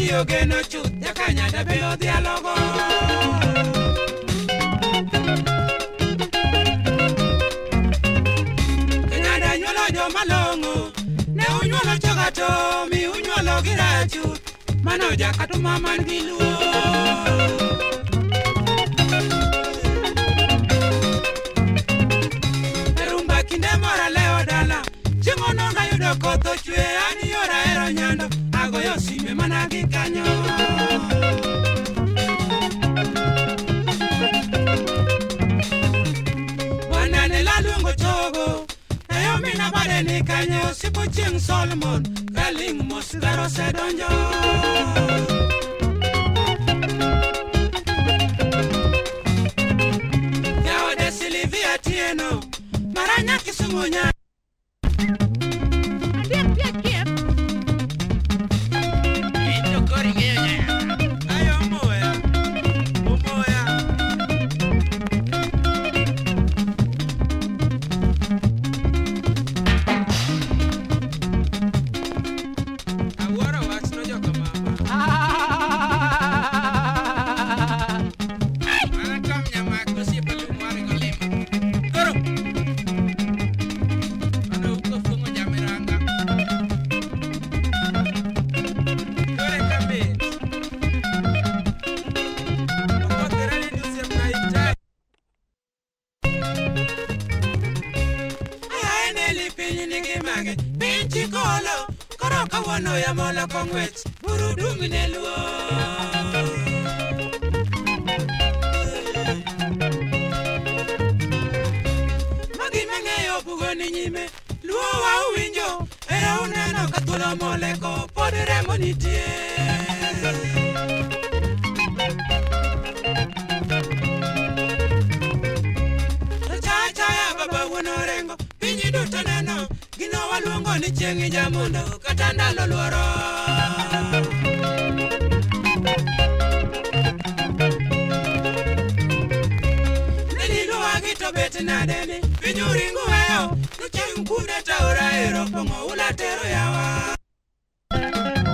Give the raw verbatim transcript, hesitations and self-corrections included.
Dio geno chut yakanya da belo dialogo Kenyada nyolo jo malongo Ne unyolo chogato mi unyolo girachu Mano jakatu maman giluo Erumba kinde mora leo dala Chingono na yudo koto chwe ani yora ero nyando Ago yo sime managi kanyo Wanane la lungo chogo Ayo mina bade ni kanyo Sipo ching Solomon Kaling mosgaro sedonjo Yao de Silvia Tieno Maranya kisumunya Kawano ya mola kongwech burudungi neluo Magi mengeyo bugoni nyime luo wa uwinjo Era uneno katula moleko podere monitie Chaya chaya baba wonorengo Pinyi duto neno Gino walungo ni chengi jamundo Katanda loluoro Nililu wagito beti nadeni Pinyuringu weyo Nucheng kunde taura ero Pongo ulatero yawa